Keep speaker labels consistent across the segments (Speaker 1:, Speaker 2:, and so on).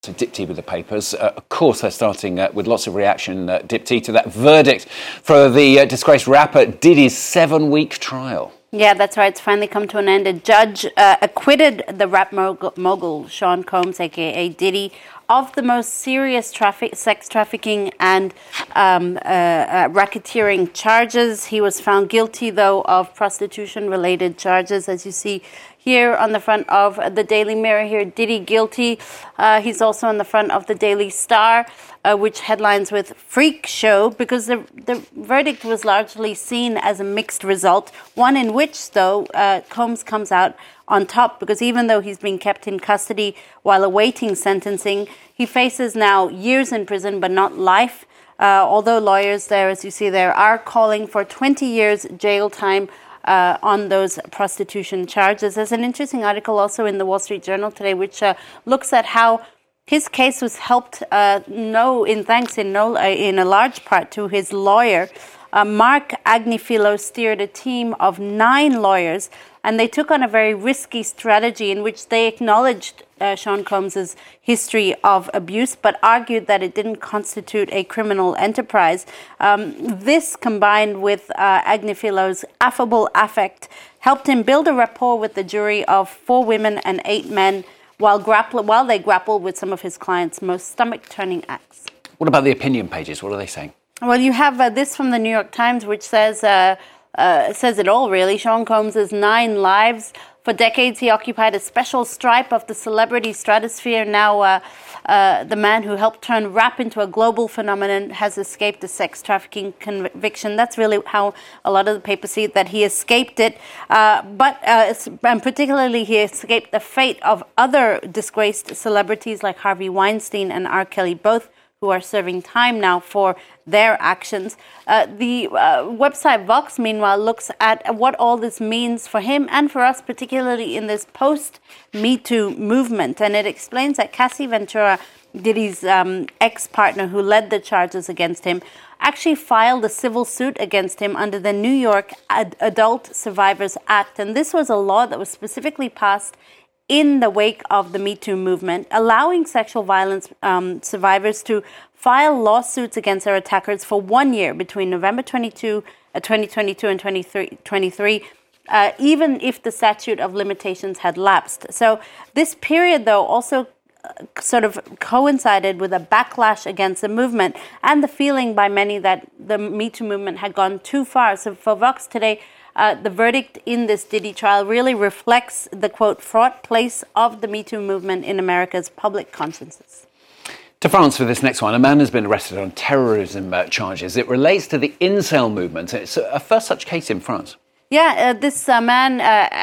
Speaker 1: So Dipti with the papers. Of course, they're starting with lots of reaction, Dipti, to that verdict for the disgraced rapper Diddy's 7-week trial.
Speaker 2: Yeah, that's right. It's finally come to an end. A judge acquitted the rap mogul Sean Combs, a.k.a. Diddy, of the most serious sex trafficking and racketeering charges. He was found guilty, though, of prostitution-related charges, as you see here on the front of the Daily Mirror here, Diddy guilty. He's also on the front of the Daily Star, which headlines with freak show, because the verdict was largely seen as a mixed result, one in which, though, Combs comes out on top, because even though he's being kept in custody while awaiting sentencing, he faces now years in prison, but not life. Although lawyers there, as you see there, are calling for 20 years jail time on those prostitution charges. There's an interesting article also in the Wall Street Journal today, which looks at how his case was helped in a large part to his lawyer. Mark Agnifilo steered a team of 9 lawyers, and they took on a very risky strategy in which they acknowledged Sean Combs' history of abuse, but argued that it didn't constitute a criminal enterprise. This, combined with Agnifilo's affable affect, helped him build a rapport with the jury of 4 women and 8 men while they grappled with some of his clients' most stomach-turning acts.
Speaker 1: What about the opinion pages? What are they saying?
Speaker 2: Well, you have this from the New York Times, which says it all, really. Sean Combs' 9 lives. For decades, he occupied a special stripe of the celebrity stratosphere. Now, the man who helped turn rap into a global phenomenon has escaped a sex trafficking conviction. That's really how a lot of the papers see it, that he escaped it. And particularly, he escaped the fate of other disgraced celebrities like Harvey Weinstein and R. Kelly, both who are serving time now for their actions. The website Vox, meanwhile, looks at what all this means for him and for us, particularly in this post-Me Too movement. And it explains that Cassie Ventura, Diddy's ex-partner who led the charges against him, actually filed a civil suit against him under the New York Adult Survivors Act. And this was a law that was specifically passed in the wake of the Me Too movement, allowing sexual violence survivors to file lawsuits against their attackers for 1 year between November 2022 and 2023, even if the statute of limitations had lapsed. So this period, though, also sort of coincided with a backlash against the movement and the feeling by many that the Me Too movement had gone too far. So for Vox today, the verdict in this Diddy trial really reflects the, quote, fraught place of the Me Too movement in America's public consciences.
Speaker 1: To France for this next one. A man has been arrested on terrorism charges. It relates to the incel movement. It's a first such case in France.
Speaker 2: Yeah, this man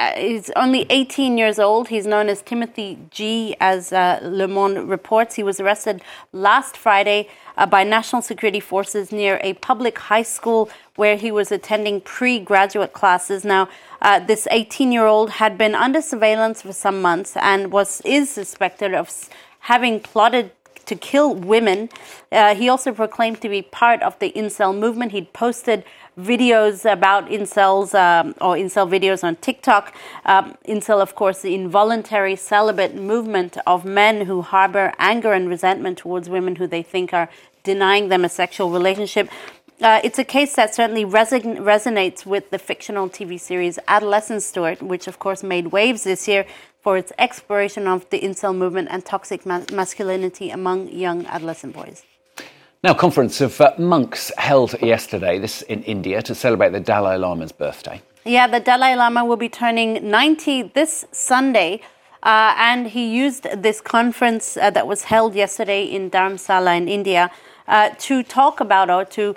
Speaker 2: is only 18 years old. He's known as Timothy G, as Le Monde reports. He was arrested last Friday by national security forces near a public high school where he was attending pre-graduate classes. Now, this 18-year-old had been under surveillance for some months and is suspected of having plotted to kill women. He also proclaimed to be part of the incel movement. He'd posted videos about incels or incel videos on TikTok. Incel, of course, the involuntary celibate movement of men who harbor anger and resentment towards women who they think are denying them a sexual relationship. It's a case that certainly resonates with the fictional TV series Adolescence Stewart, which, of course, made waves this year for its exploration of the incel movement and toxic masculinity among young adolescent boys.
Speaker 1: Now, a conference of monks held yesterday, this in India, to celebrate the Dalai Lama's birthday.
Speaker 2: Yeah, the Dalai Lama will be turning 90 this Sunday, and he used this conference that was held yesterday in Dharamsala in India to talk about or to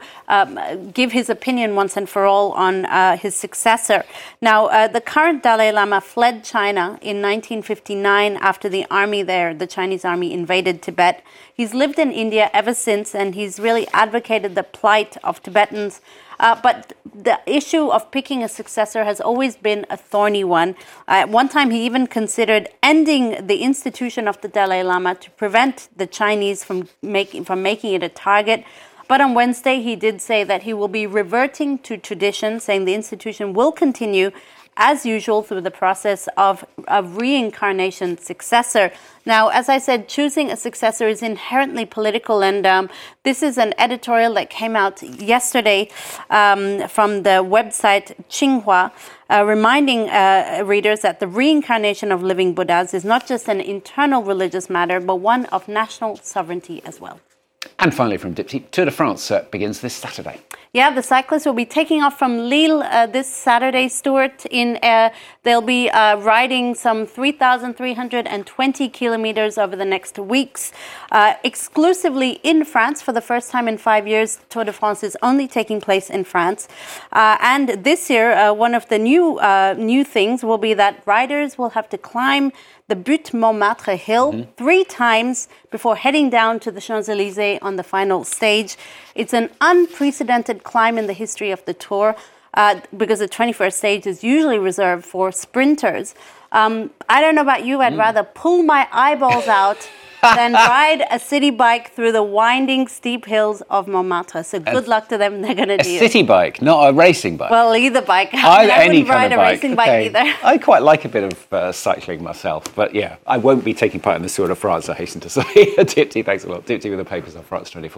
Speaker 2: give his opinion once and for all on his successor. Now, the current Dalai Lama fled China in 1959 after the Chinese army invaded Tibet. He's lived in India ever since, and he's really advocated the plight of Tibetans. But the issue of picking a successor has always been a thorny one. At one time, he even considered ending the institution of the Dalai Lama to prevent the Chinese from making it a target. But on Wednesday, he did say that he will be reverting to tradition, saying the institution will continue, as usual, through the process of a reincarnation successor. Now, as I said, choosing a successor is inherently political, and this is an editorial that came out yesterday from the website Xinhua, reminding readers that the reincarnation of living Buddhas is not just an internal religious matter, but one of national sovereignty as well.
Speaker 1: And finally from Dipty, Tour de France begins this Saturday.
Speaker 2: Yeah, the cyclists will be taking off from Lille this Saturday, Stuart. They'll be riding some 3,320 kilometers over the next weeks, exclusively in France. For the first time in 5 years, Tour de France is only taking place in France. And this year, one of the new things will be that riders will have to climb the Butte Montmartre hill 3 times before heading down to the Champs-Élysées on the final stage. It's an unprecedented climb in the history of the Tour because the 21st stage is usually reserved for sprinters. I don't know about you, I'd rather pull my eyeballs out than ride a city bike through the winding, steep hills of Montmartre. So good luck to them. They're going to do it.
Speaker 1: A city bike, not a racing bike.
Speaker 2: Well, either bike.
Speaker 1: I wouldn't
Speaker 2: ride a racing bike either.
Speaker 1: I quite like a bit of cycling myself, but yeah, I won't be taking part in the Tour de France, I hasten to say. Dipty, thanks a lot. Dipty with the papers on France 24.